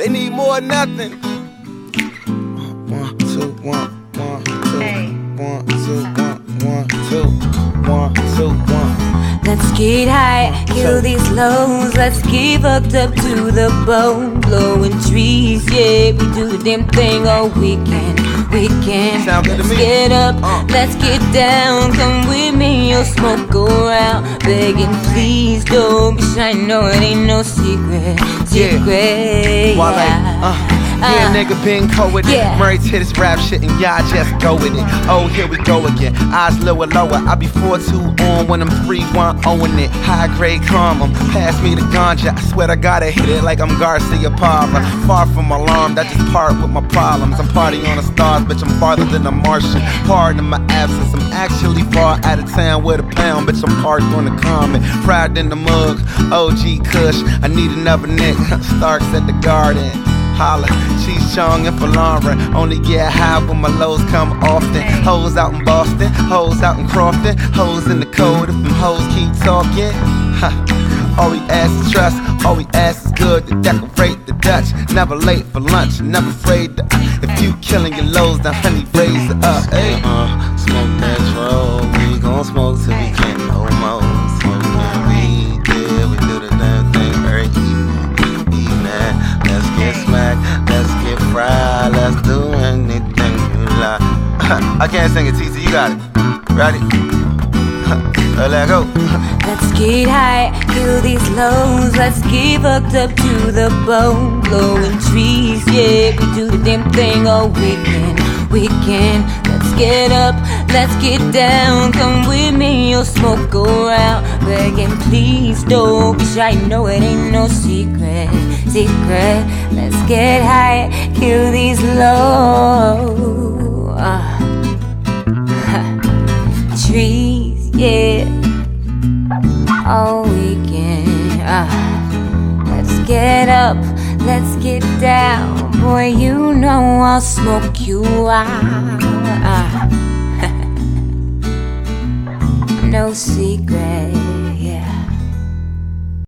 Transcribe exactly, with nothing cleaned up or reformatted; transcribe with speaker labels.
Speaker 1: They need more than nothing. One, two, one, one, two, hey. One, two, one, one, two, one, two, one.
Speaker 2: Let's get high, kill these lows. Let's get fucked up to the bone. Blowing trees, yeah, we do the damn thing all weekend. Weekend. Let's get up, uh. let's get down. Come with me, you'll smoke around. Begging, please don't be shy. No, it ain't no secret. Secret,
Speaker 1: yeah.
Speaker 2: yeah.
Speaker 1: Uh. Yeah, nigga been cold with it.
Speaker 2: Yeah.
Speaker 1: Murray to this rap shit and y'all just go with it. Oh, here we go again. Eyes lower, lower. I be four two on when I'm three one owing it. High grade calm 'em. Pass me the ganja. I swear I gotta hit it like I'm Garcia Parra. Far from alarmed, I just part with my problems. I'm partying on the stars, bitch. I'm farther than a Martian. Pardon my absence. I'm actually far out of town with a pound, bitch. I'm parked on the common. Fried in the mug. O G Kush. I need another nigga. Starks at the garden. Holla, Cheech Chong and Falonra. Only get high when my lows come often. Hoes out in Boston, hoes out in Crofton, hoes in the code if them hoes keep talking. Huh. All we ask is trust, all we ask is good to decorate the Dutch. Never late for lunch, never afraid to. If you killing your lows, then honey, raise it up. Hey. Uh, smoke that troll, we gon' smoke till we can't no more. Smoke that weed, yeah, we do the damn thing every evening, evening. Let's get smacked, let's get fried, let's do anything you like. I can't sing it, T C, you got it. Ready? Let go.
Speaker 2: Let's get high, kill these lows. Let's get fucked up to the bone. Blowing trees, yeah, we do the damn thing all weekend. Weekend, let's get up, let's get down. Come with me, you'll smoke around. Begging, please don't be shy. No, it ain't no secret. Secret, let's get high, kill these lows. Uh, trees, yeah, all weekend. Uh, let's get up, let's get down. Boy, you know I'll smoke you out. Uh, no secret.